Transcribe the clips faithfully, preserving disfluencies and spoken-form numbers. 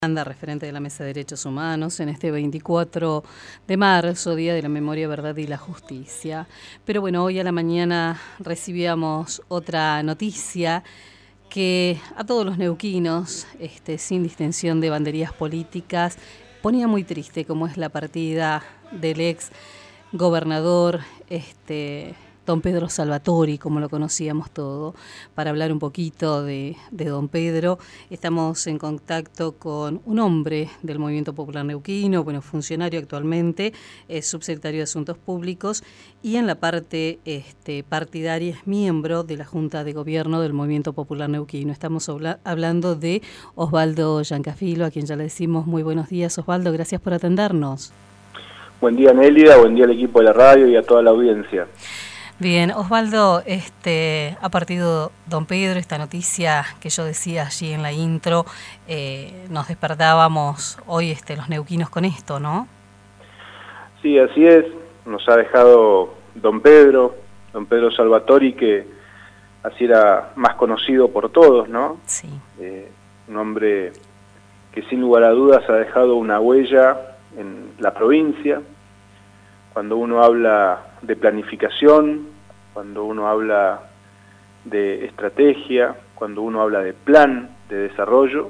Anda, referente de la Mesa de Derechos Humanos, en este veinticuatro de marzo, Día de la Memoria, Verdad y la Justicia. Pero bueno, hoy a la mañana recibíamos otra noticia que a todos los neuquinos, este, sin distinción de banderías políticas, ponía muy triste, como es la partida del ex gobernador, este... don Pedro Salvatori, como lo conocíamos todo. Para hablar un poquito de, de don Pedro, estamos en contacto con un hombre del Movimiento Popular Neuquino, bueno, funcionario actualmente, es subsecretario de Asuntos Públicos y en la parte este, partidaria es miembro de la Junta de Gobierno del Movimiento Popular Neuquino. Estamos habla- hablando de Osvaldo Giancafilo, a quien ya le decimos muy buenos días. Osvaldo, gracias por atendernos. Buen día, Nélida, buen día al equipo de la radio y a toda la audiencia. Bien, Osvaldo, este, ha partido don Pedro, esta noticia que yo decía allí en la intro, eh, nos despertábamos hoy este, los neuquinos con esto, ¿no? Sí, así es, nos ha dejado don Pedro, don Pedro Salvatori, que así era más conocido por todos, ¿no? Sí. Eh, un hombre que sin lugar a dudas ha dejado una huella en la provincia. Cuando uno habla de planificación, cuando uno habla de estrategia, cuando uno habla de plan de desarrollo,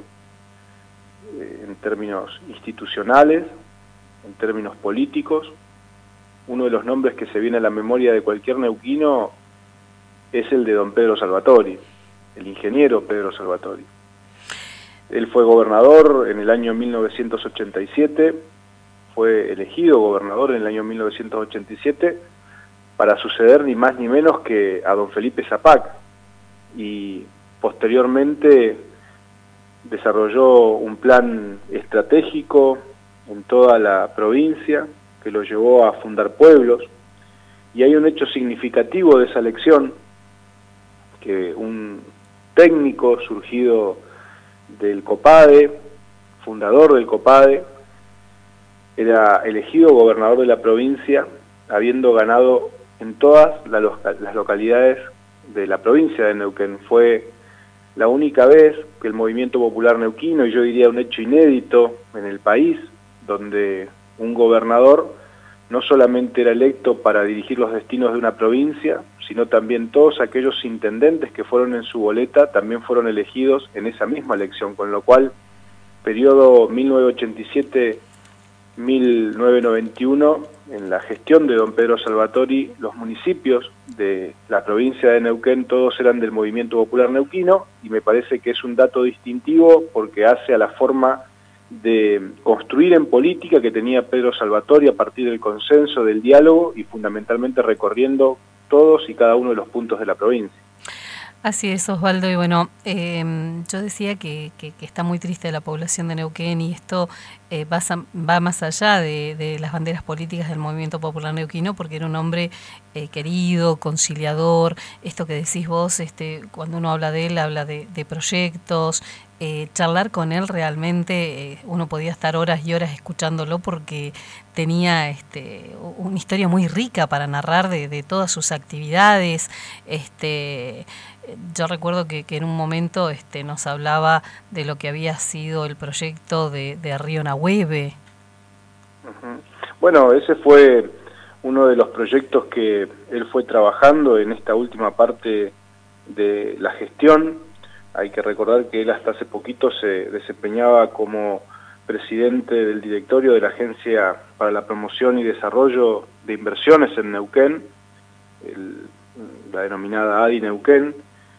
eh, en términos institucionales, en términos políticos, uno de los nombres que se viene a la memoria de cualquier neuquino es el de don Pedro Salvatori, el ingeniero Pedro Salvatori. Él fue gobernador en el año mil novecientos ochenta y siete, fue elegido gobernador en el año mil novecientos ochenta y siete para suceder ni más ni menos que a don Felipe Zapac, y posteriormente desarrolló un plan estratégico en toda la provincia que lo llevó a fundar pueblos. Y hay un hecho significativo de esa elección, que un técnico surgido del COPADE, fundador del COPADE, era elegido gobernador de la provincia, habiendo ganado en todas la loca- las localidades de la provincia de Neuquén. Fue la única vez que el Movimiento Popular Neuquino, y yo diría un hecho inédito en el país, donde un gobernador no solamente era electo para dirigir los destinos de una provincia, sino también todos aquellos intendentes que fueron en su boleta también fueron elegidos en esa misma elección, con lo cual, periodo mil novecientos ochenta y siete a mil novecientos noventa y uno, en la gestión de don Pedro Salvatori, los municipios de la provincia de Neuquén todos eran del Movimiento Popular Neuquino, y me parece que es un dato distintivo porque hace a la forma de construir en política que tenía Pedro Salvatori a partir del consenso, del diálogo y fundamentalmente recorriendo todos y cada uno de los puntos de la provincia. Así es, Osvaldo, y bueno, eh, yo decía que, que, que está muy triste la población de Neuquén, y esto eh, va, va más allá de, de las banderas políticas del Movimiento Popular Neuquino, porque era un hombre eh, querido, conciliador. Esto que decís vos, este, cuando uno habla de él, habla de, de proyectos. Eh, charlar con él realmente, eh, uno podía estar horas y horas escuchándolo porque tenía este, una historia muy rica para narrar de, de todas sus actividades. Este, yo recuerdo que, que en un momento este, nos hablaba de lo que había sido el proyecto de, de Río Nahueve. Uh-huh. Bueno, ese fue uno de los proyectos que él fue trabajando en esta última parte de la gestión. Hay que recordar que él hasta hace poquito se desempeñaba como presidente del directorio de la Agencia para la Promoción y Desarrollo de Inversiones en Neuquén, el, la denominada A D I Neuquén.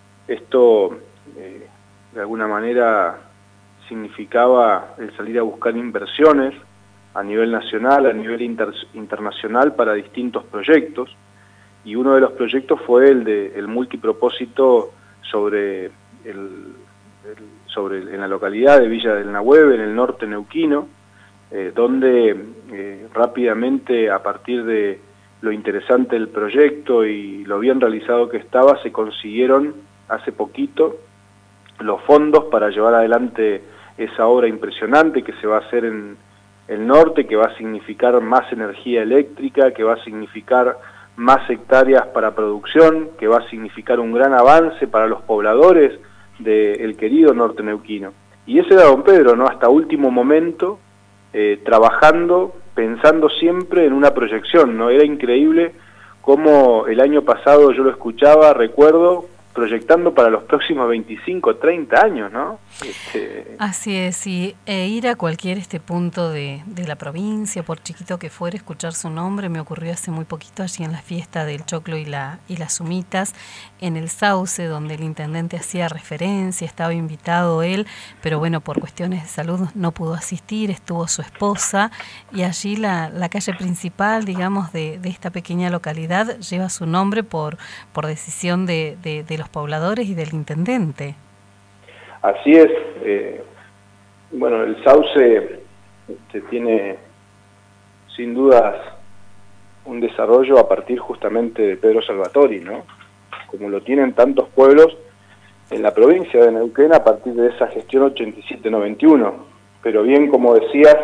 Esto, eh, de alguna manera, significaba el salir a buscar inversiones a nivel nacional, a nivel inter, internacional para distintos proyectos, y uno de los proyectos fue el de el multipropósito sobre El, el, sobre en la localidad de Villa del Nahueve, en el norte neuquino, eh, donde eh, rápidamente, a partir de lo interesante del proyecto y lo bien realizado que estaba, se consiguieron hace poquito los fondos para llevar adelante esa obra impresionante que se va a hacer en el norte, que va a significar más energía eléctrica, que va a significar más hectáreas para producción, que va a significar un gran avance para los pobladores del querido norte neuquino. Y ese era don Pedro, ¿no? Hasta último momento, eh, trabajando, pensando siempre en una proyección, ¿no? Era increíble cómo el año pasado yo lo escuchaba, recuerdo, proyectando para los próximos veinticinco, treinta años, ¿no? Este... Así es, y e ir a cualquier este punto de, de la provincia, por chiquito que fuera, escuchar su nombre, me ocurrió hace muy poquito allí en la fiesta del choclo y, la, y las humitas, en el Sauce, donde el intendente hacía referencia, estaba invitado él, pero bueno, por cuestiones de salud no pudo asistir, estuvo su esposa, y allí la, la calle principal, digamos, de, de esta pequeña localidad lleva su nombre por, por decisión de, de, de los pobladores y del intendente. Así es. Eh, bueno, el Sauce este, tiene sin dudas un desarrollo a partir justamente de Pedro Salvatori, ¿no? Como lo tienen tantos pueblos en la provincia de Neuquén a partir de esa gestión ochenta y siete noventa y uno. Pero bien, como decías,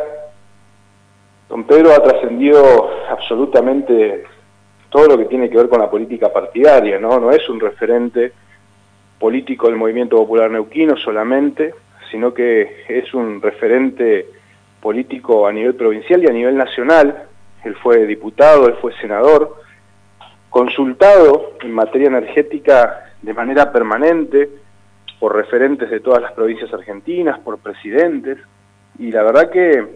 don Pedro ha trascendido absolutamente todo lo que tiene que ver con la política partidaria, ¿no? No es un referente político del movimiento popular neuquino solamente, sino que es un referente político a nivel provincial y a nivel nacional. Él fue diputado, él fue senador, consultado en materia energética de manera permanente por referentes de todas las provincias argentinas, por presidentes, y la verdad que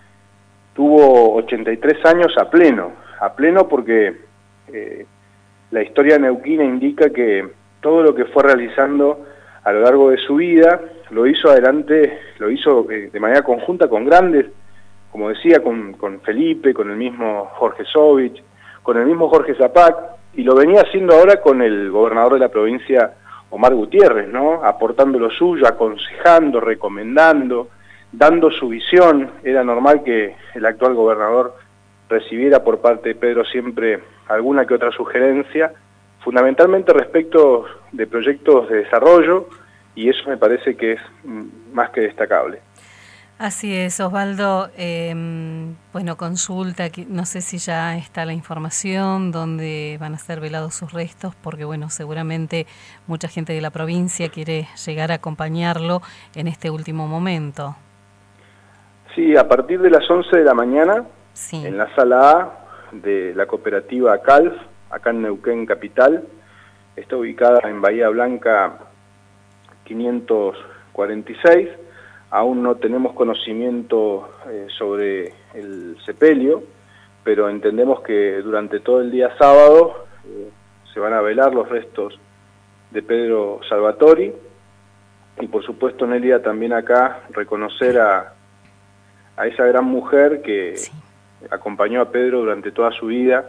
tuvo ochenta y tres años a pleno, a pleno porque eh, la historia neuquina indica que todo lo que fue realizando a lo largo de su vida lo hizo adelante, lo hizo eh, de manera conjunta con grandes, como decía, con, con Felipe, con el mismo Jorge Sovich, con el mismo Jorge Zapac, y lo venía haciendo ahora con el gobernador de la provincia, Omar Gutiérrez, ¿no? Aportando lo suyo, aconsejando, recomendando, dando su visión. Era normal que el actual gobernador recibiera por parte de Pedro siempre alguna que otra sugerencia, fundamentalmente respecto de proyectos de desarrollo, y eso me parece que es más que destacable. Así es, Osvaldo. Eh, bueno, consulta, no sé si ya está la información, dónde van a ser velados sus restos, porque bueno, seguramente mucha gente de la provincia quiere llegar a acompañarlo en este último momento. Sí, a partir de las once de la mañana, sí, en la sala A de la cooperativa Calf, acá en Neuquén Capital, está ubicada en Bahía Blanca quinientos cuarenta y seis, aún no tenemos conocimiento eh, sobre el sepelio, pero entendemos que durante todo el día sábado eh, se van a velar los restos de Pedro Salvatori, y por supuesto, Nelia, también acá reconocer a, a esa gran mujer que sí. acompañó a Pedro durante toda su vida,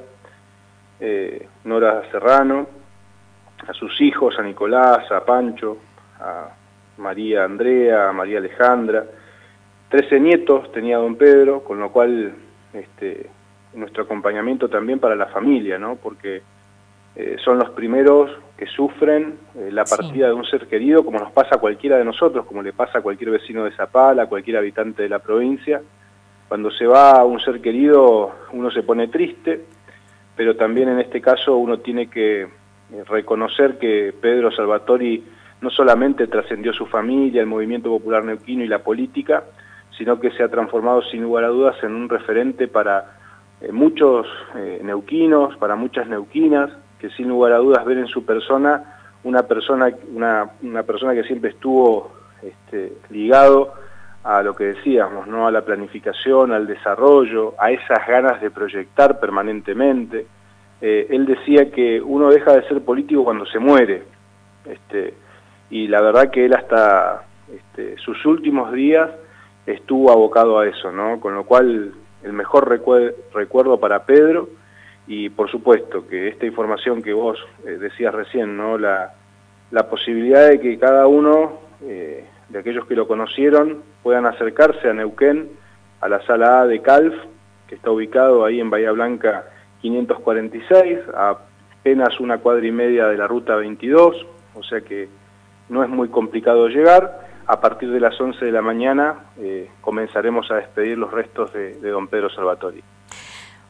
Eh, Nora Serrano, a sus hijos, a Nicolás, a Pancho, a María Andrea, a María Alejandra, trece nietos tenía don Pedro, con lo cual este, nuestro acompañamiento también para la familia, ¿no? Porque eh, son los primeros que sufren eh, la partida sí. de un ser querido, como nos pasa a cualquiera de nosotros, como le pasa a cualquier vecino de Zapala, a cualquier habitante de la provincia. Cuando se va un ser querido, uno se pone triste, pero también en este caso uno tiene que reconocer que Pedro Salvatori no solamente trascendió su familia, el movimiento popular neuquino y la política, sino que se ha transformado sin lugar a dudas en un referente para eh, muchos eh, neuquinos, para muchas neuquinas, que sin lugar a dudas ven en su persona una persona, una, una persona que siempre estuvo este, ligado a lo que decíamos, ¿no? A la planificación, al desarrollo, a esas ganas de proyectar permanentemente. Eh, él decía que uno deja de ser político cuando se muere, este, y la verdad que él hasta este, sus últimos días estuvo abocado a eso, ¿no? Con lo cual el mejor recuer- recuerdo para Pedro, y por supuesto que esta información que vos eh, decías recién, ¿no? La, la posibilidad de que cada uno eh, de aquellos que lo conocieron puedan acercarse a Neuquén, a la sala A de Calf, que está ubicado ahí en Bahía Blanca quinientos cuarenta y seis, a apenas una cuadra y media de la ruta veintidós, o sea que no es muy complicado llegar. A partir de las once de la mañana eh, comenzaremos a despedir los restos de, de don Pedro Salvatori.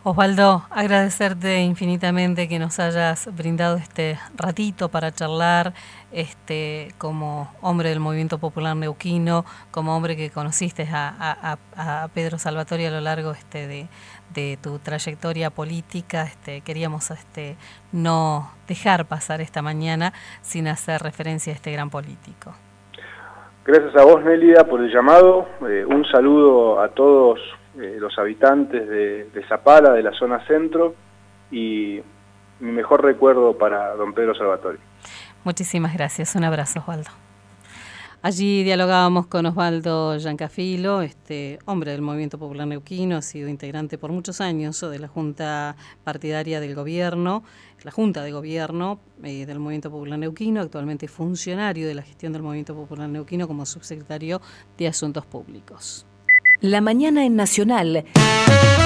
Osvaldo, agradecerte infinitamente que nos hayas brindado este ratito para charlar, este, como hombre del Movimiento Popular Neuquino, como hombre que conociste a, a, a Pedro Salvatore a lo largo este, de, de tu trayectoria política. Este, queríamos este, no dejar pasar esta mañana sin hacer referencia a este gran político. Gracias a vos, Nélida, por el llamado. Eh, un saludo a todos eh, los habitantes de, de Zapala, de la zona centro, y mi mejor recuerdo para don Pedro Salvatore. Muchísimas gracias. Un abrazo, Osvaldo. Allí dialogábamos con Osvaldo Giancafilo, este hombre del Movimiento Popular Neuquino, ha sido integrante por muchos años de la Junta Partidaria del Gobierno, la Junta de Gobierno eh, del Movimiento Popular Neuquino, actualmente funcionario de la gestión del Movimiento Popular Neuquino como subsecretario de Asuntos Públicos. La mañana en Nacional.